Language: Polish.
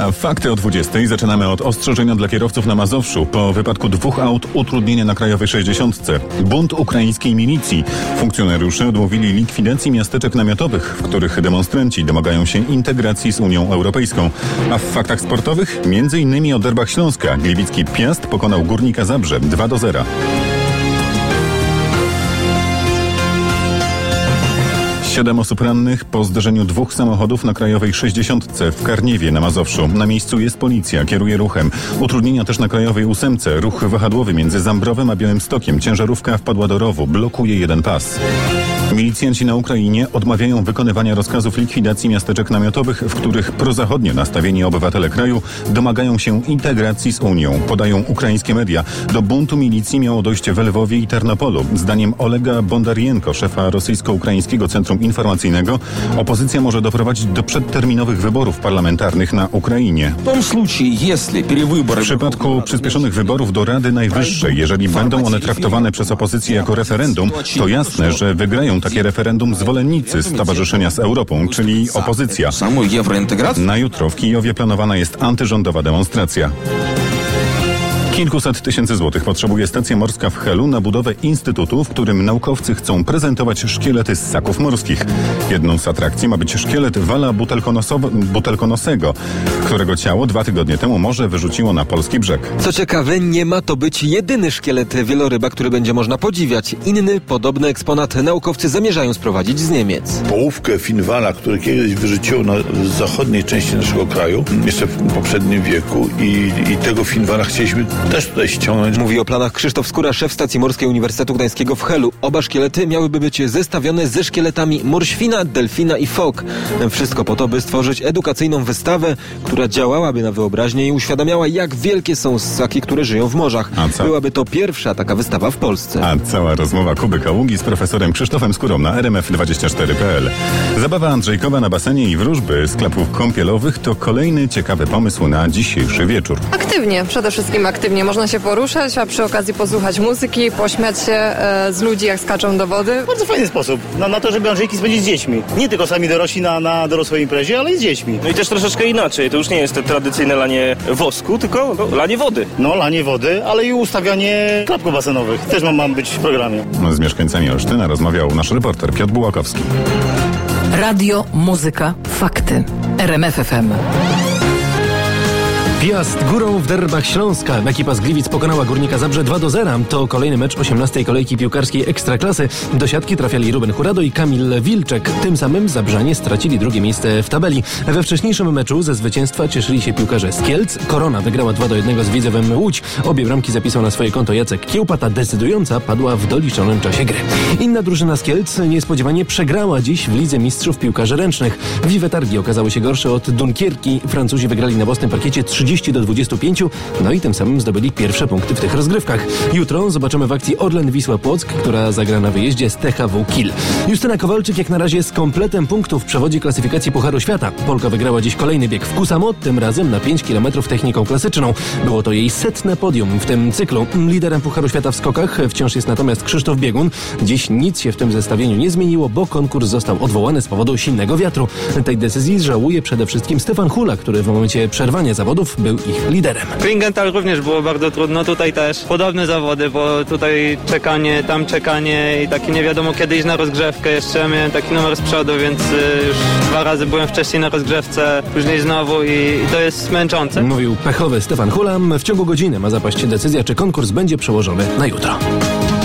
A fakty o 20:00 zaczynamy od ostrzeżenia dla kierowców na Mazowszu. Po wypadku 2 aut utrudnienie na Krajowej 60. Bunt ukraińskiej milicji. Funkcjonariusze odmówili likwidacji miasteczek namiotowych, w których demonstranci domagają się integracji z Unią Europejską. A w faktach sportowych m.in. o derbach Śląska. Gliwicki Piast pokonał Górnika Zabrze 2-0. 7 osób rannych po zderzeniu 2 samochodów na Krajowej 60 w Karniewie na Mazowszu. Na miejscu jest policja, kieruje ruchem. Utrudnienia też na Krajowej 8. Ruch wahadłowy między Zambrowem a Białymstokiem. Ciężarówka wpadła do rowu, blokuje jeden pas. Milicjanci na Ukrainie odmawiają wykonywania rozkazów likwidacji miasteczek namiotowych, w których prozachodnio nastawieni obywatele kraju domagają się integracji z Unią. Podają ukraińskie media. Do buntu milicji miało dojść w Lwowie i Tarnopolu. Zdaniem Olega Bondarienko, szefa rosyjsko-ukraińskiego Centrum Informacyjnego, opozycja może doprowadzić do przedterminowych wyborów parlamentarnych na Ukrainie. W przypadku przyspieszonych wyborów do Rady Najwyższej, jeżeli będą one traktowane przez opozycję jako referendum, to jasne, że wygrają takie referendum zwolennicy Stowarzyszenia z Europą, czyli opozycja. Na jutro w Kijowie planowana jest antyrządowa demonstracja. Kilkuset tysięcy złotych potrzebuje stacja morska w Helu na budowę instytutu, w którym naukowcy chcą prezentować szkielety z ssaków morskich. Jedną z atrakcji ma być szkielet wala butelkonosego, którego ciało 2 tygodnie temu morze wyrzuciło na polski brzeg. Co ciekawe, nie ma to być jedyny szkielet wieloryba, który będzie można podziwiać. Inny, podobny eksponat naukowcy zamierzają sprowadzić z Niemiec. Połówkę finwala, który kiedyś wyrzuciło z zachodniej części naszego kraju, jeszcze w poprzednim wieku i tego finwala chcieliśmy też tutaj ściągnąć. Mówi o planach Krzysztof Skóra, szef stacji morskiej Uniwersytetu Gdańskiego w Helu. Oba szkielety miałyby być zestawione ze szkieletami morświna, delfina i fok. Wszystko po to, by stworzyć edukacyjną wystawę, która działałaby na wyobraźnię i uświadamiała, jak wielkie są ssaki, które żyją w morzach. Byłaby to pierwsza taka wystawa w Polsce. A cała rozmowa Kuby Kaługi z profesorem Krzysztofem Skórą na RMF24.pl. Zabawa Andrzejkowa na basenie i wróżby sklepów kąpielowych to kolejny ciekawy pomysł na dzisiejszy wieczór. Aktywnie, przede wszystkim aktywnie. Można się poruszać, a przy okazji posłuchać muzyki, pośmiać się z ludzi, jak skaczą do wody. Bardzo fajny sposób na to, żeby Andrzejki spędzić z dziećmi. Nie tylko sami dorośli na dorosłej imprezie, ale i z dziećmi. No i też troszeczkę inaczej. To już nie jest to tradycyjne lanie wosku, tylko lanie wody. No, lanie wody, ale i ustawianie klapków basenowych. Też mam być w programie. Z mieszkańcami Olsztyna rozmawiał nasz reporter Piotr Bułakowski. Radio, muzyka, fakty. RMF FM. Piast górą w derbach Śląska. Ekipa z Gliwic pokonała Górnika Zabrze 2-0. To kolejny mecz 18. kolejki piłkarskiej Ekstraklasy. Do siatki trafiali Ruben Hurado i Kamil Wilczek. Tym samym Zabrzanie stracili drugie miejsce w tabeli. We wcześniejszym meczu ze zwycięstwa cieszyli się piłkarze z Kielc. Korona wygrała 2-1 z Widzewem Łódź. Obie bramki zapisał na swoje konto Jacek Kiełpa. Ta decydująca padła w doliczonym czasie gry. Inna drużyna z Kielc niespodziewanie przegrała dziś w Lidze Mistrzów Piłkarzy Ręcznych. Vive Targi okazały się gorsze od Dunkierki. Francuzi wygrali na własnym parkiecie 30-25, no i tym samym zdobyli pierwsze punkty w tych rozgrywkach. Jutro zobaczymy w akcji Orlen Wisła Płock, która zagra na wyjeździe z THW Kiel. Justyna Kowalczyk jak na razie z kompletem punktów przewodzi klasyfikacji Pucharu Świata. Polka wygrała dziś kolejny bieg w Kusamo, tym razem na 5 km techniką klasyczną. Było to jej 100. podium w tym cyklu. Liderem Pucharu Świata w skokach wciąż jest natomiast Krzysztof Biegun. Dziś nic się w tym zestawieniu nie zmieniło, bo konkurs został odwołany z powodu silnego wiatru. Tej decyzji żałuje przede wszystkim Stefan Hula, który w momencie przerwania zawodów był ich liderem. Klingenthal również było bardzo trudno, tutaj też podobne zawody, bo tutaj czekanie, tam czekanie i taki nie wiadomo kiedy iść na rozgrzewkę. Jeszcze miałem taki numer z przodu, więc już 2 razy byłem wcześniej na rozgrzewce, później znowu i to jest męczące. Mówił pechowy Stefan Hula. W ciągu godziny ma zapaść decyzja, czy konkurs będzie przełożony na jutro.